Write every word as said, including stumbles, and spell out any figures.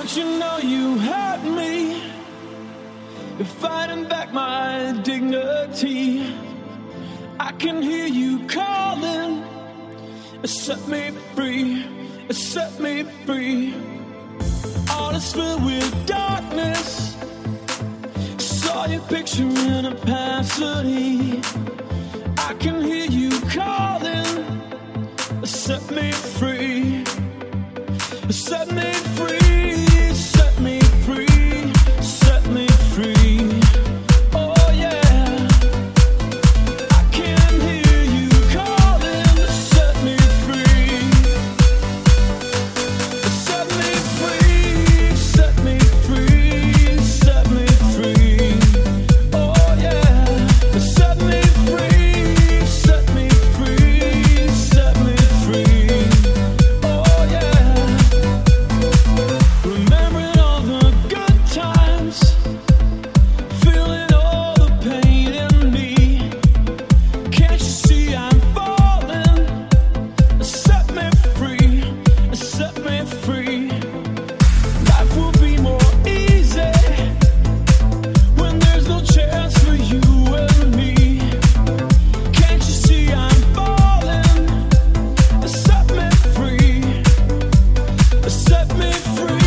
Don't you know you hurt me? You're fighting back my dignity. I can hear you calling. Set me free, set me free. All is filled with darkness. Saw your picture in opacity. I can hear you calling. Set me free, set me free, set me free, set me free. Oh yeah, I can hear you calling. Set me free, set me free, set me free, set me free. Oh yeah, set me free, set me free, set me free. Oh yeah. Remembering all the good times, feeling all the pain in me. Can't you see I'm falling? Set me free, set me free. Life will be more easy when there's no chance for you and me. Can't you see I'm falling? Set me free, set me free.